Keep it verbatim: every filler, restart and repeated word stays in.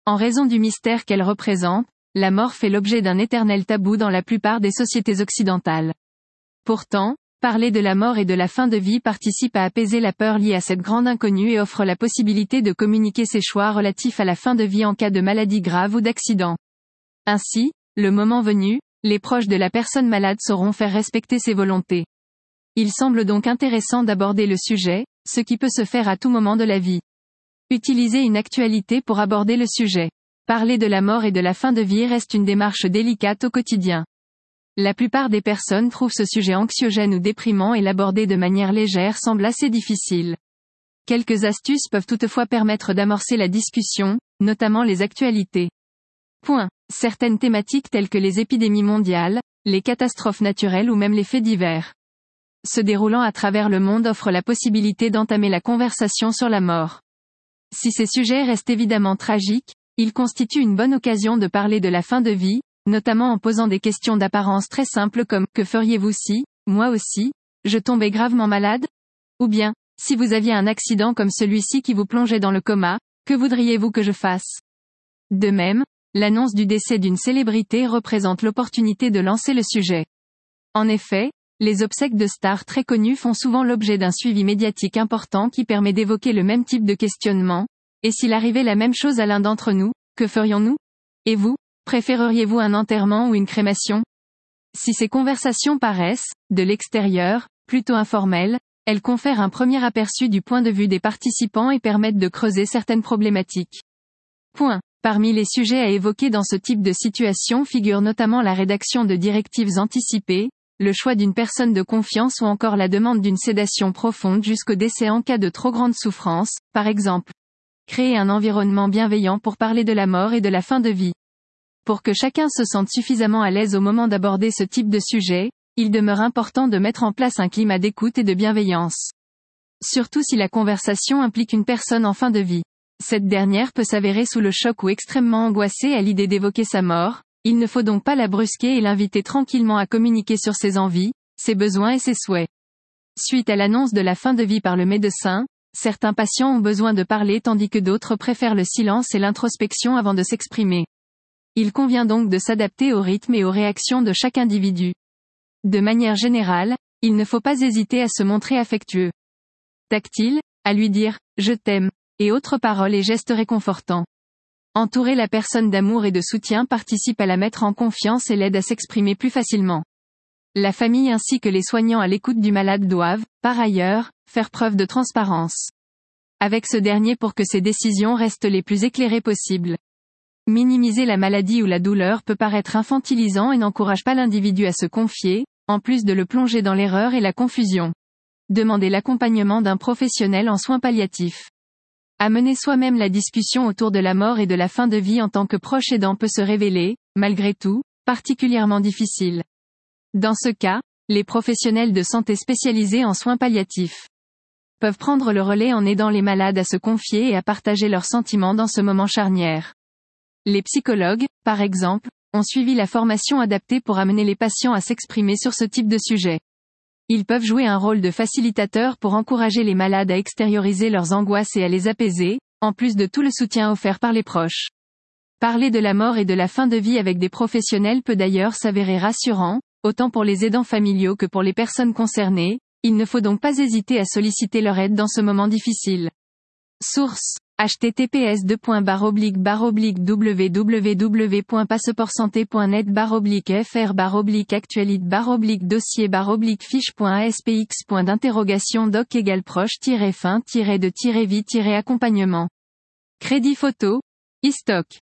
En raison du mystère qu'elle représente, la mort fait l'objet d'un éternel tabou dans la plupart des sociétés occidentales. Pourtant, parler de la mort et de la fin de vie participe à apaiser la peur liée à cette grande inconnue et offre la possibilité de communiquer ses choix relatifs à la fin de vie en cas de maladie grave ou d'accident. Ainsi, le moment venu, les proches de la personne malade sauront faire respecter ses volontés. Il semble donc intéressant d'aborder le sujet, ce qui peut se faire à tout moment de la vie. Utiliser une actualité pour aborder le sujet. Parler de la mort et de la fin de vie reste une démarche délicate au quotidien. La plupart des personnes trouvent ce sujet anxiogène ou déprimant et l'aborder de manière légère semble assez difficile. Quelques astuces peuvent toutefois permettre d'amorcer la discussion, notamment les actualités. Point. Certaines thématiques telles que les épidémies mondiales, les catastrophes naturelles ou même les faits divers se déroulant à travers le monde offrent la possibilité d'entamer la conversation sur la mort. Si ces sujets restent évidemment tragiques, ils constituent une bonne occasion de parler de la fin de vie, notamment en posant des questions d'apparence très simples comme « Que feriez-vous si, moi aussi, je tombais gravement malade ?» Ou bien « Si vous aviez un accident comme celui-ci qui vous plongeait dans le coma, que voudriez-vous que je fasse ?» De même, l'annonce du décès d'une célébrité représente l'opportunité de lancer le sujet. En effet, les obsèques de stars très connues font souvent l'objet d'un suivi médiatique important qui permet d'évoquer le même type de questionnement. Et s'il arrivait la même chose à l'un d'entre nous, que ferions-nous ? Et vous, préféreriez-vous un enterrement ou une crémation ? Si ces conversations paraissent, de l'extérieur, plutôt informelles, elles confèrent un premier aperçu du point de vue des participants et permettent de creuser certaines problématiques. Point. Parmi les sujets à évoquer dans ce type de situation figure notamment la rédaction de directives anticipées, le choix d'une personne de confiance ou encore la demande d'une sédation profonde jusqu'au décès en cas de trop grande souffrance, par exemple. Créer un environnement bienveillant pour parler de la mort et de la fin de vie. Pour que chacun se sente suffisamment à l'aise au moment d'aborder ce type de sujet, il demeure important de mettre en place un climat d'écoute et de bienveillance. Surtout si la conversation implique une personne en fin de vie. Cette dernière peut s'avérer sous le choc ou extrêmement angoissée à l'idée d'évoquer sa mort, il ne faut donc pas la brusquer et l'inviter tranquillement à communiquer sur ses envies, ses besoins et ses souhaits. Suite à l'annonce de la fin de vie par le médecin, certains patients ont besoin de parler tandis que d'autres préfèrent le silence et l'introspection avant de s'exprimer. Il convient donc de s'adapter au rythme et aux réactions de chaque individu. De manière générale, il ne faut pas hésiter à se montrer affectueux. Tactile, à lui dire « je t'aime » et autres paroles et gestes réconfortants. Entourer la personne d'amour et de soutien participe à la mettre en confiance et l'aide à s'exprimer plus facilement. La famille ainsi que les soignants à l'écoute du malade doivent, par ailleurs, faire preuve de transparence avec ce dernier pour que ses décisions restent les plus éclairées possibles. Minimiser la maladie ou la douleur peut paraître infantilisant et n'encourage pas l'individu à se confier, en plus de le plonger dans l'erreur et la confusion. Demandez l'accompagnement d'un professionnel en soins palliatifs. Amener soi-même la discussion autour de la mort et de la fin de vie en tant que proche aidant peut se révéler, malgré tout, particulièrement difficile. Dans ce cas, les professionnels de santé spécialisés en soins palliatifs peuvent prendre le relais en aidant les malades à se confier et à partager leurs sentiments dans ce moment charnière. Les psychologues, par exemple, ont suivi la formation adaptée pour amener les patients à s'exprimer sur ce type de sujet. Ils peuvent jouer un rôle de facilitateur pour encourager les malades à extérioriser leurs angoisses et à les apaiser, en plus de tout le soutien offert par les proches. Parler de la mort et de la fin de vie avec des professionnels peut d'ailleurs s'avérer rassurant, autant pour les aidants familiaux que pour les personnes concernées, il ne faut donc pas hésiter à solliciter leur aide dans ce moment difficile. Source: h t t p s deux points barre oblique barre oblique w w w point passeportsanté point net barre oblique f r barre oblique actualité barre oblique dossier barre oblique fiche point a s p x point d'interrogation doc égale proche tiret fin tiret de tiret vie tiret accompagnement. Crédit photo, e-stock.